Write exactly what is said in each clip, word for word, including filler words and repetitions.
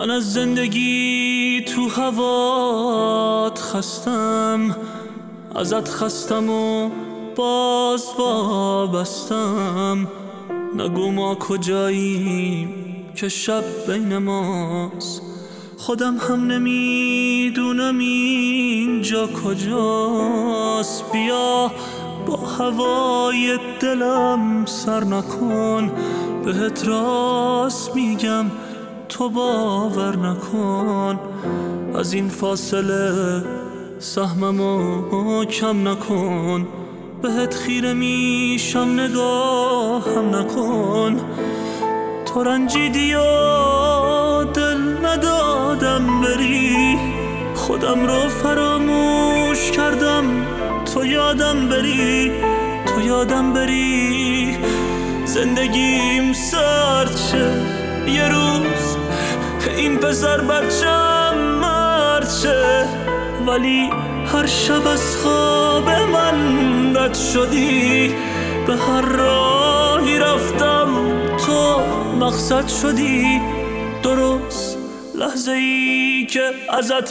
من از زندگی تو هوات خستم، ازت خستم و باز وابستم. نگو ما کجاییم که شب بین ماست، خودم هم نمیدونم اینجا کجاست. بیا با هوای دلم سر نکن، بهت راست میگم تو باور نکن. از این فاصله سهممو کم نکن، بهت خیره میشم نگاهم نکن. تو رنجیدی و دل ندادم بری، خودم رو فراموش کردم تو یادم بری، تو یادم بری. زندگیم سرد شه یه روز، این پسر بچم مرد شه، ولی هر شب از خواب من رد شدی. به هر راهی رفتم تو مقصد شدی. درست لحظه ای که ازت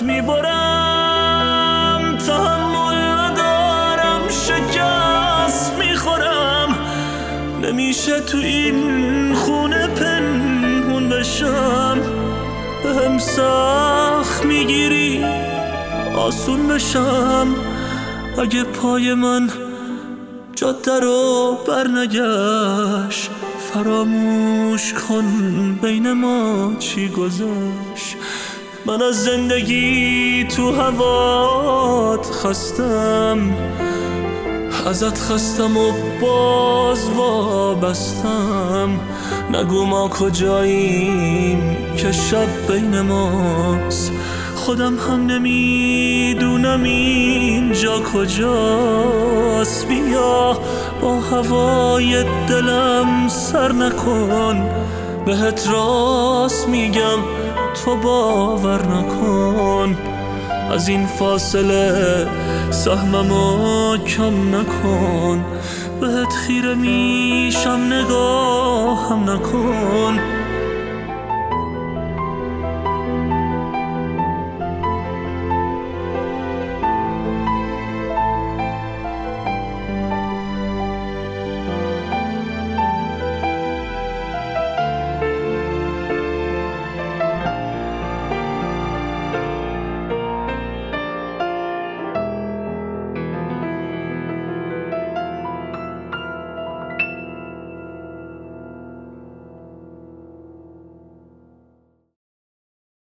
میبرم تحمل ندارم، شکست میخورم. نمیشه تو این خونه پنهون بشم، بهم سخت میگیری آسون بشم. اگه پای من جاده رو برنگشت، فراموش کن بین ما چی گذشت. من از زندگی تو هوات خستم، ازت خستم و باز وابستم. نگو ما کجاییم که شب بین ماست، خودم هم نمیدونم اینجا کجاست. بیا با هوای دلم سر نکن، بهت راست میگم تو باور نکن. از این فاصله سهممو کم نکن، بهت خیره میشم نگاهم نکن.